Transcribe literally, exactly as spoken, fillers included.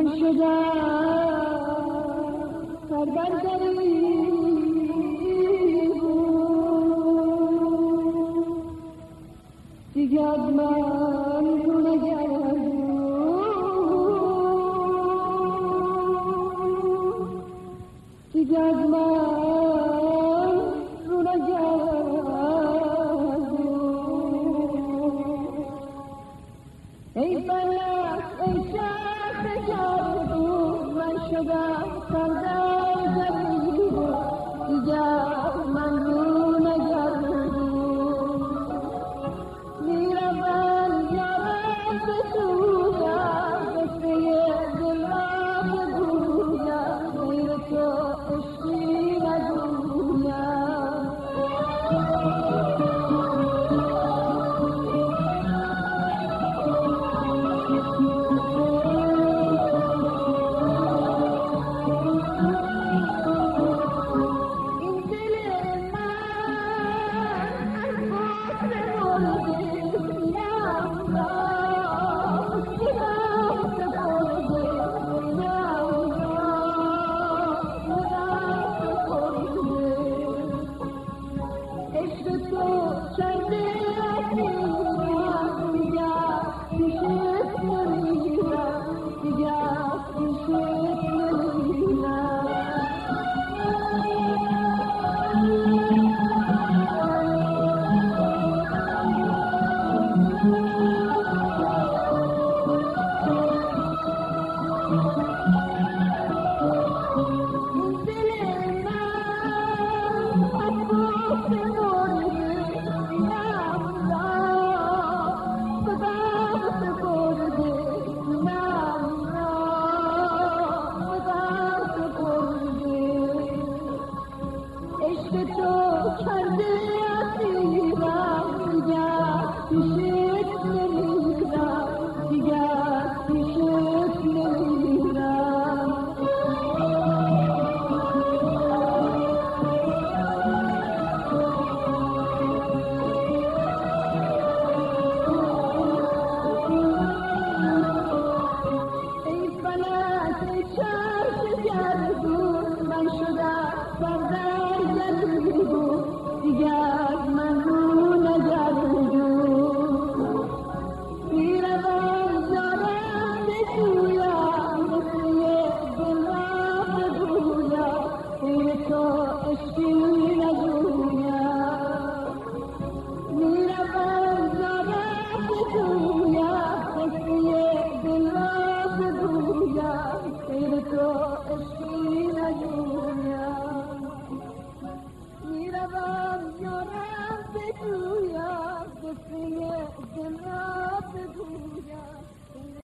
من شدم سربندری دیگه از من رو نگردون دیگه از من رو نگردون ای فلک ای شخص جادو من شدم سربندری دیگه از من رو نگردون میروم یارم به سویم قصه دل را بگویم غیر تو عشقی نگویم این دل من از بطر مرده سیم را سیم سپرده سیم را خودم سپرده عشق تو کرده اسیرم دیگر پیشت نمیرم دیگر پیشت نمیرم این دل من از بطر مرده سیم را خودم سپرده سیم را خودم سپرده عشق تو کرده اسیرم دیگر پیشت نمیرم دیگر پیشت نمیرم ای فلک ای چرخ گردون من شدم سرگردون دیگه از من رو نگردون میروم یارم به سویم قصه دل را بگویم غیر تو عشقی نگویم میروم یارم به سویم قصه دل را بگویم غیر تو عشقی نگویم میروم یارم به سویم قصه دل را بگویم